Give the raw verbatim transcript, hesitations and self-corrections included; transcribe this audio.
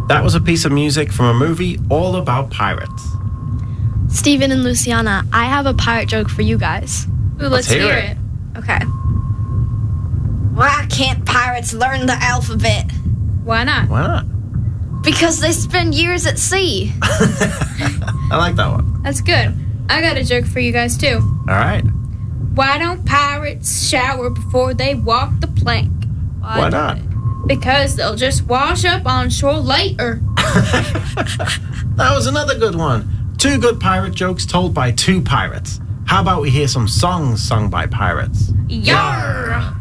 That was a piece of music from a movie all about pirates. Steven and Luciana, I have a pirate joke for you guys. Ooh, let's, Let's hear hear it. it. Okay. Why can't pirates learn the alphabet? Why not? Why not? Because they spend years at sea. I like that one. That's good. I got a joke for you guys, too. All right. Why don't pirates shower before they walk the plank? Why not? Because they'll just wash up on shore later. That was another good one. Two good pirate jokes told by two pirates. How about we hear some songs sung by pirates? Yarr!